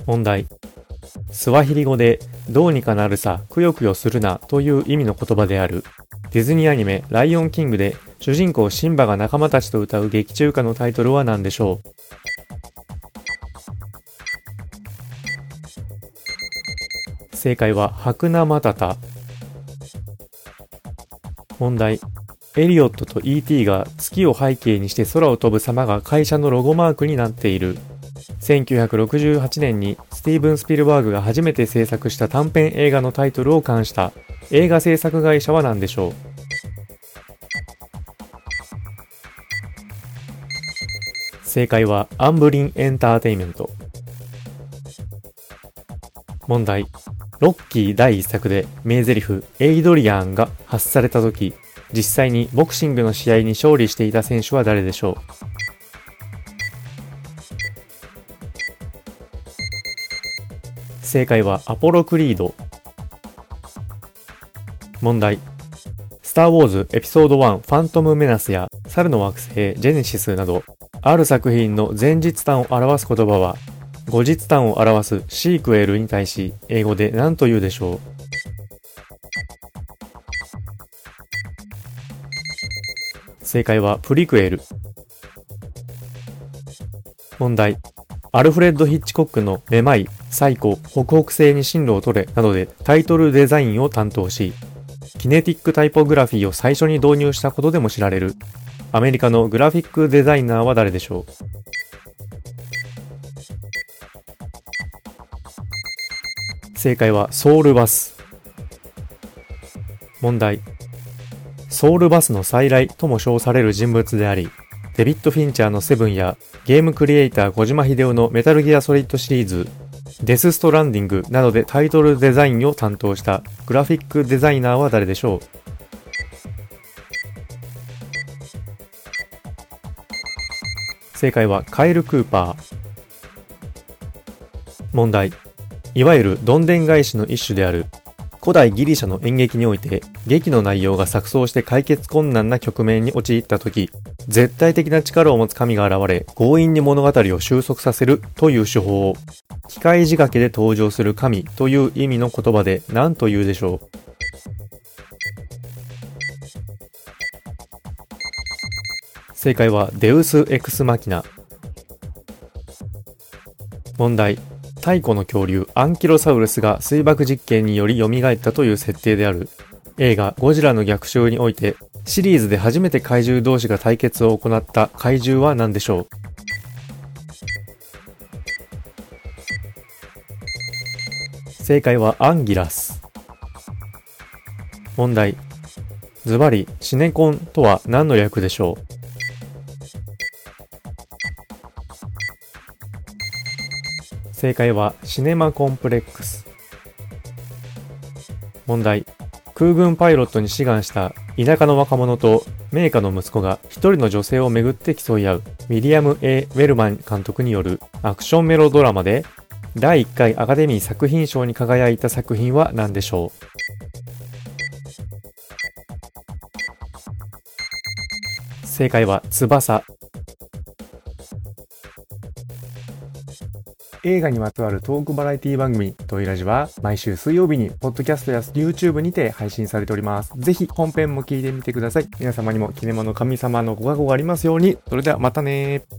問題。スワヒリ語でどうにかなるさ、くよくよするなという意味の言葉である。ディズニーアニメライオンキングで主人公シンバが仲間たちと歌う劇中歌のタイトルは何でしょう。正解はハクナマタタ。問題。エリオットと E.T. が月を背景にして空を飛ぶ様が会社のロゴマークになっている。1968年にスティーブン・スピルバーグが初めて制作した短編映画のタイトルを冠した映画制作会社は何でしょう。正解はアンブリン・エンターテイメント。問題。ロッキー第1作で名台詞エイドリアンが発された時、実際にボクシングの試合に勝利していた選手は誰でしょう。正解はアポロ・クリード。問題。スター・ウォーズエピソード1ファントム・メナスや猿の惑星ジェネシスなどある作品の前日譚を表す言葉は後日譚を表すシークエルに対し英語で何と言うでしょう。正解はプリクエル。問題。アルフレッド・ヒッチコックのめまい、サイコ、北北西に進路を取れなどでタイトルデザインを担当し、キネティックタイポグラフィーを最初に導入したことでも知られるアメリカのグラフィックデザイナーは誰でしょう。正解はソウルバス。問題。ソウルバスの再来とも称される人物であり、デビッド・フィンチャーのセブンやゲームクリエイター小島秀夫のメタルギアソリッドシリーズ、デス・ストランディングなどでタイトルデザインを担当したグラフィックデザイナーは誰でしょう。正解はカイル・クーパー。問題。いわゆるどんでん返しの一種である古代ギリシャの演劇において劇の内容が錯綜して解決困難な局面に陥った時、絶対的な力を持つ神が現れ強引に物語を収束させるという手法を機械仕掛けで登場する神という意味の言葉で何と言うでしょう。正解はデウス・エクス・マキナ。問題。太古の恐竜アンキロサウルスが水爆実験により蘇ったという設定である映画ゴジラの逆襲においてシリーズで初めて怪獣同士が対決を行った怪獣は何でしょう。正解はアンギラス。問題。ズバリシネコンとは何の略でしょう。正解はシネマコンプレックス。問題。空軍パイロットに志願した田舎の若者と名家の息子が一人の女性をめぐって競い合うウィリアム・ A. ウェルマン監督によるアクションメロドラマで第1回アカデミー作品賞に輝いた作品は何でしょう。正解は翼。映画にまつわるトークバラエティ番組トイラジは毎週水曜日にポッドキャストや YouTube にて配信されております。ぜひ本編も聞いてみてください。皆様にもキネマの神様のご加護がありますように。それではまたね。